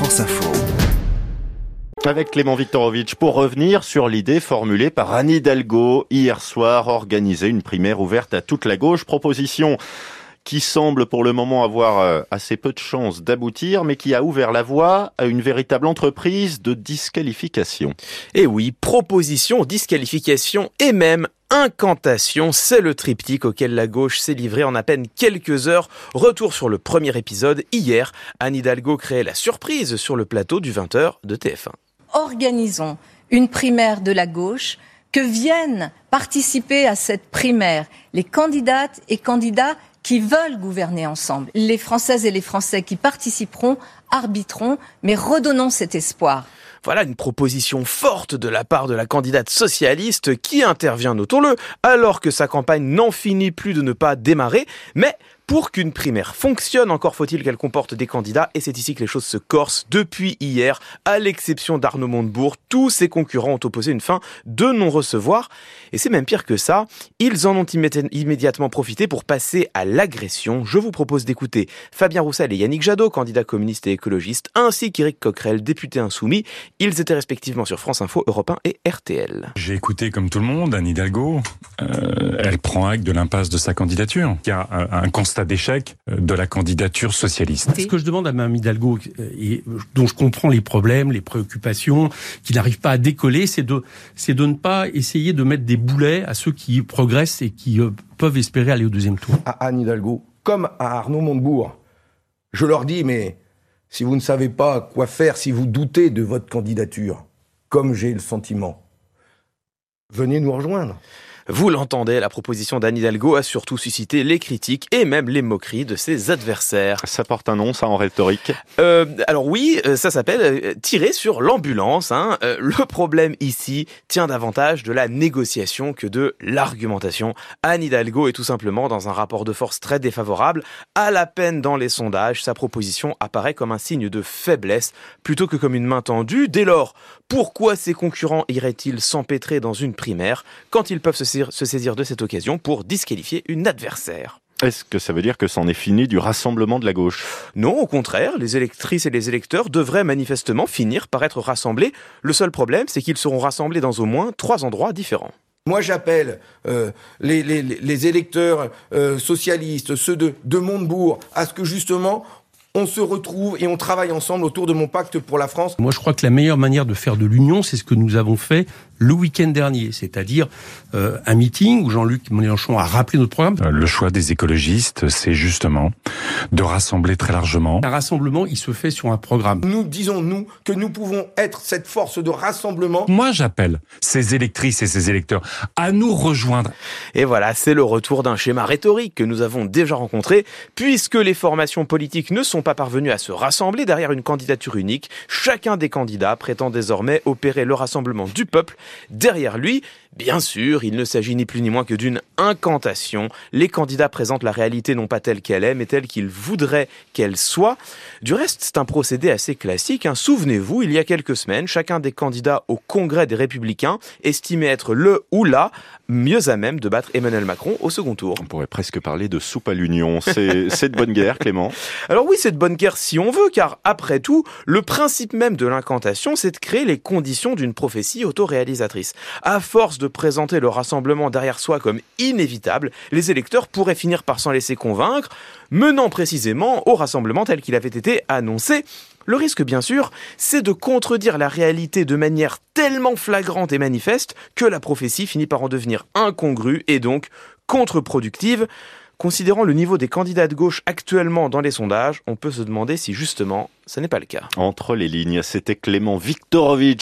France Info. Avec Clément Viktorovitch, pour revenir sur l'idée formulée par Anne Hidalgo hier soir, organiser une primaire ouverte à toute la gauche, proposition qui semble pour le moment avoir assez peu de chances d'aboutir, mais qui a ouvert la voie à une véritable entreprise de disqualification. Et oui, proposition, disqualification et même incantation, c'est le triptyque auquel la gauche s'est livrée en à peine quelques heures. Retour sur le premier épisode. Hier, Anne Hidalgo créait la surprise sur le plateau du 20h de TF1. Organisons une primaire de la gauche, que viennent participer à cette primaire les candidates et candidats qui veulent gouverner ensemble. Les Françaises et les Français qui participeront arbitreront, mais redonnons cet espoir. Voilà une proposition forte de la part de la candidate socialiste qui intervient, notons-le, alors que sa campagne n'en finit plus de ne pas démarrer. Mais pour qu'une primaire fonctionne, encore faut-il qu'elle comporte des candidats, et c'est ici que les choses se corsent. Depuis hier, à l'exception d'Arnaud Montebourg, tous ses concurrents ont opposé une fin de non-recevoir. Et c'est même pire que ça, ils en ont immédiatement profité pour passer à l'agression. Je vous propose d'écouter Fabien Roussel et Yannick Jadot, candidats communistes et écologistes, ainsi qu'Éric Coquerel, député insoumis. Ils étaient respectivement sur France Info, Europe 1 et RTL. J'ai écouté comme tout le monde Anne Hidalgo. Elle prend acte de l'impasse de sa candidature. Il y a un constat d'échec de la candidature socialiste. Ce que je demande à Mme Hidalgo, et dont je comprends les problèmes, les préoccupations, qui n'arrivent pas à décoller, c'est de ne pas essayer de mettre des boulets à ceux qui progressent et qui peuvent espérer aller au deuxième tour. À Anne Hidalgo, comme à Arnaud Montebourg, je leur dis, mais si vous ne savez pas quoi faire, si vous doutez de votre candidature, comme j'ai le sentiment, venez nous rejoindre. Vous l'entendez, la proposition d'Anne Hidalgo a surtout suscité les critiques et même les moqueries de ses adversaires. Ça porte un nom, ça, en rhétorique. Alors oui, ça s'appelle tirer sur l'ambulance. Le problème ici tient davantage de la négociation que de l'argumentation. Anne Hidalgo est tout simplement dans un rapport de force très défavorable. À la peine dans les sondages, sa proposition apparaît comme un signe de faiblesse plutôt que comme une main tendue. Dès lors, pourquoi ses concurrents iraient-ils s'empêtrer dans une primaire quand ils peuvent se saisir de cette occasion pour disqualifier une adversaire ? Est-ce que ça veut dire que c'en est fini du rassemblement de la gauche ? Non, au contraire, les électrices et les électeurs devraient manifestement finir par être rassemblés. Le seul problème, c'est qu'ils seront rassemblés dans au moins 3 endroits différents. Moi, j'appelle les électeurs socialistes, ceux de Montebourg, à ce que justement on se retrouve et on travaille ensemble autour de mon pacte pour la France. Moi, je crois que la meilleure manière de faire de l'union, c'est ce que nous avons fait le week-end dernier, c'est-à-dire un meeting où Jean-Luc Mélenchon a rappelé notre programme. Le choix des écologistes, c'est justement de rassembler très largement. Un rassemblement, il se fait sur un programme. Nous disons, nous, que nous pouvons être cette force de rassemblement. Moi, j'appelle ces électrices et ces électeurs à nous rejoindre. Et voilà, c'est le retour d'un schéma rhétorique que nous avons déjà rencontré, puisque les formations politiques ne sont pas parvenues à se rassembler derrière une candidature unique. Chacun des candidats prétend désormais opérer le rassemblement du peuple derrière lui. Bien sûr, il ne s'agit ni plus ni moins que d'une incantation. Les candidats présentent la réalité non pas telle qu'elle est, mais telle qu'ils voudraient qu'elle soit. Du reste, c'est un procédé assez classique. Souvenez-vous, il y a quelques semaines, chacun des candidats au Congrès des Républicains estimait être le ou la mieux à même de battre Emmanuel Macron au second tour. On pourrait presque parler de soupe à l'union. C'est de bonne guerre, Clément. Alors oui, c'est de bonne guerre si on veut, car après tout, le principe même de l'incantation, c'est de créer les conditions d'une prophétie autoréalisatrice. À force de présenter le rassemblement derrière soi comme inévitable, les électeurs pourraient finir par s'en laisser convaincre, menant précisément au rassemblement tel qu'il avait été annoncé. Le risque, bien sûr, c'est de contredire la réalité de manière tellement flagrante et manifeste que la prophétie finit par en devenir incongrue et donc contre-productive. Considérant le niveau des candidats de gauche actuellement dans les sondages, on peut se demander si justement, ce n'est pas le cas. Entre les lignes, c'était Clément Viktorovitch.